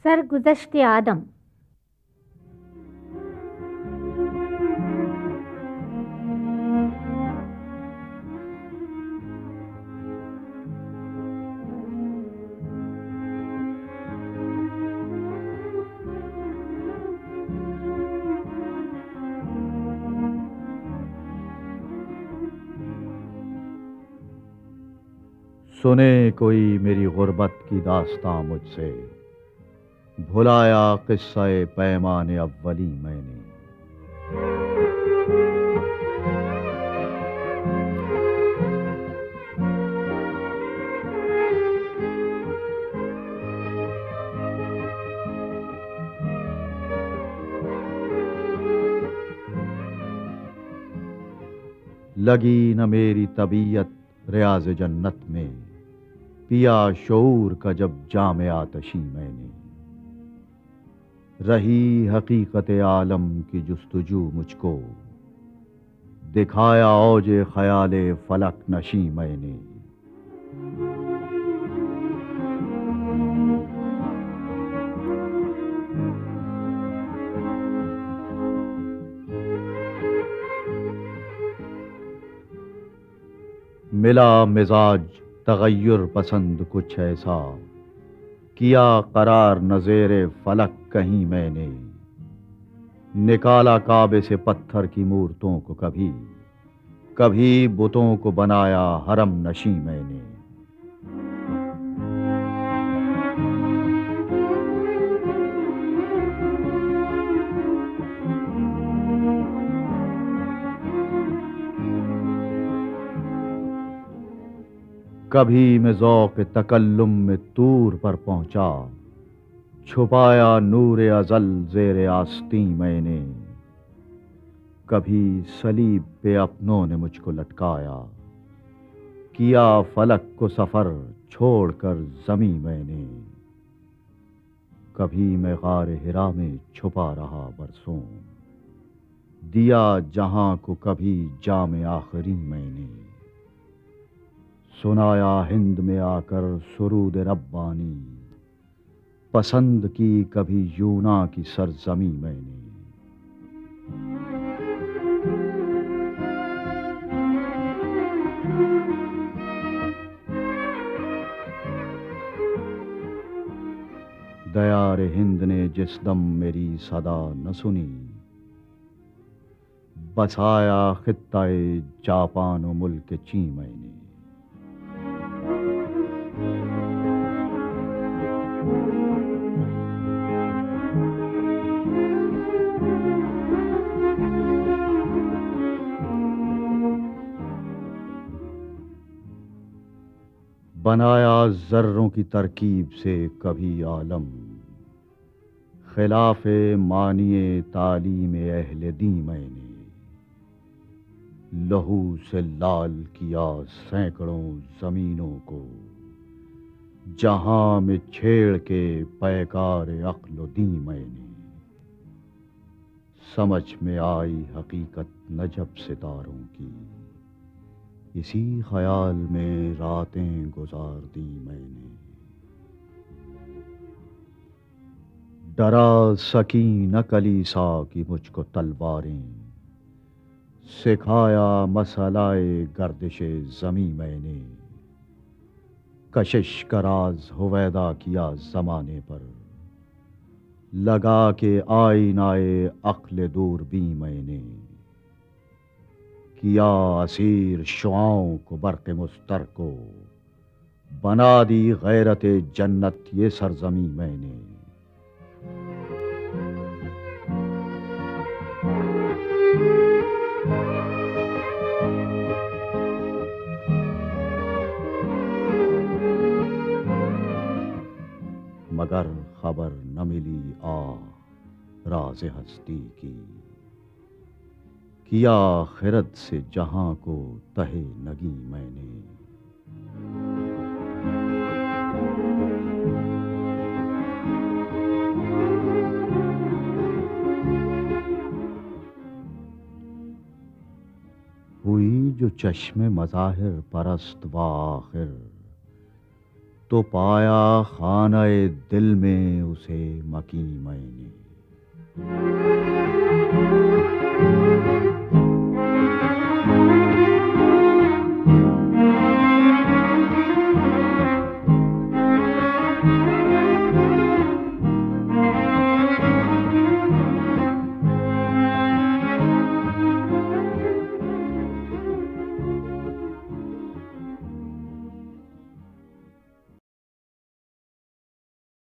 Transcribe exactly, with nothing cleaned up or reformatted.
सरगुज़श्त आदम। सुने कोई मेरी गुर्बत की दास्तां मुझसे, भुलाया किस्सा-ए पैमाने अव्वली मैंने। लगी न मेरी तबीयत रियाज़ जन्नत में, पिया शऊर का जब जामे आतशी मैंने। रही हकीकत आलम की जुस्तजू मुझको, दिखाया औजे ख्याले फलक नशी मैंने। मिला मिजाज तगय्युर पसंद कुछ ऐसा, किया करार नज़ेरे फलक कहीं मैंने। निकाला काबे से पत्थर की मूर्तों को कभी, कभी बुतों को बनाया हरम नशी मैंने। कभी मैं ज़ौक़ तकल्लुम में तूर पर पहुंचा, छुपाया नूर अज़ल ज़ेरे आस्तीं मैंने। कभी सलीब पे अपनों ने मुझको लटकाया, किया फलक को सफर छोड़कर ज़मीं मैंने। कभी मैं गार हिरा में छुपा रहा बरसों, दिया जहां को कभी जामे आखिरी मैंने। सुनाया हिंद में आकर सुरूद रब्बानी, पसंद की कभी यूना की सरजमी मैंने। दयार हिंद ने जिस दम मेरी सदा न सुनी, बसाया खित्ताए जापान व मुल्क ची मैंने। बनाया जर्रों की तरकीब से कभी आलम, खिलाफे मानिए तालीम अहले दी मैंने। लहू से लाल किया सैकड़ों जमीनों को, जहां में छेड़ के पैकार अक्ल दी मैंने। समझ में आई हकीकत नजब सितारों की, इसी ख्याल में रातें गुजार दी मैंने। डरा सकी न कलीसा की मुझको तलवारें, सिखाया मसलाए गर्दिशे जमी मैंने। कशिश का राज हुवैदा किया जमाने पर, लगा के आईनाए अक्ल दूर भी मैंने। किया असीर शुआओं को बरक़े मुस्तर को, बना दी गैरत जन्नत ये सरजमी मैंने। मगर खबर न मिली आ राज़ हस्ती की, किया खिरत से जहां को तहे नगी मैंने। हुई जो चश्मे मज़ाहिर परस्त व आखिर, तो पाया खानाए दिल में उसे मकी मैंने।